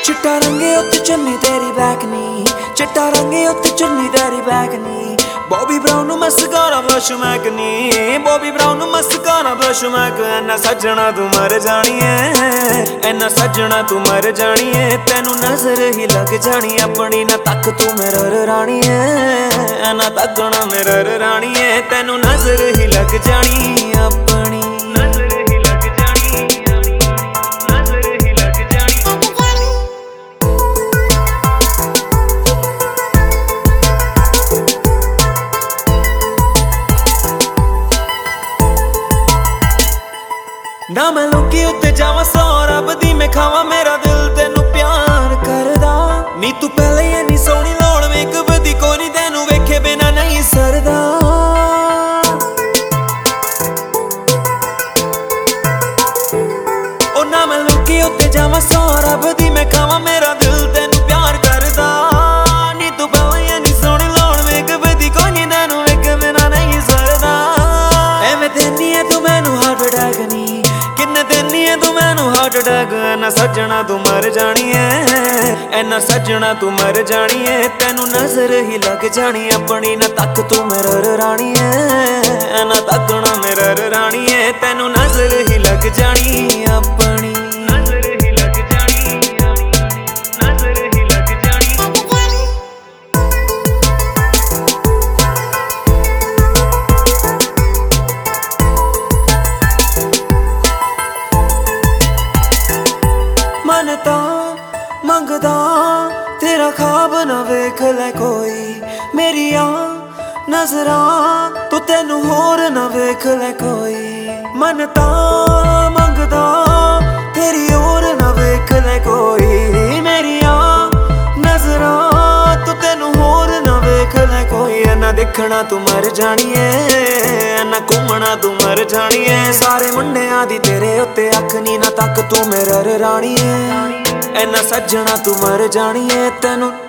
चिट्टा रंगे उत्ते चुन्नी तेरी बैकनी, चिट्टा रंगे उत्ते चुन्नी तेरी बैकनी। बॉबी ब्राउन मस्कारा ब्रश मैकनी, Bobbi Brown mascara brush Mac. ऐना सजना तू मर जानी है, ऐना सजना तू मर जानी है। तेनू नजर ही लग जानी अपनी ना तक तू मेरा रानी है। ऐना तकना मेरा रानी है, तेनू नजर ही लग जानी अपनी। ना मैं लुकी उत्ते जावा सौ रब दी मैं खावा, मेरा दिल तेनू प्यार करदा। नी तू पहले इन्नी सोहनी लोड़ मेकअप दी कोई नी, तेनू वेखे बिना नहीं सरदा। ओ ना मैं लुकी उत्ते जावा सौ रब दी मैं खावा, मेरा दिल तेनू प्यार करदा। नी तू पहले इन्नी सोहनी लोड़ मेकअप दी कोई नी, तेनू वेखे बिना नहीं सरदा। एवें देनी है तू मैनू हार्ट अटैक नी, किन्ने देनी है तू मैनू हार्ट अटैक। ऐना सजना तू मर जानी है, ऐना सजना तू मर जानी है। तेनू नजर ही लग जानी अपनी ना तक तू मेरा रानी है। ऐना तकना मेरा रानी है, तेनू नजर ही लग जानी अपनी। मन तां मंगदा तेरा ख्वाब ना वेख ले कोई, मेरिया नजरां तू तेनू होर ना वेख ले कोई। मन तां मंगदा तेरी होर ना वेख ले कोई, मेरिया नजरां तू तेनू होर ना वेख ले कोई। ऐना देखना तू मर जानी है, ऐना घूमना तू मर जानी है। सारे मुंडियां दी तेरे उत्ते अख नी ना तक तू मेरा रानी है। ऐना सजना तू मर जानी है, तेनू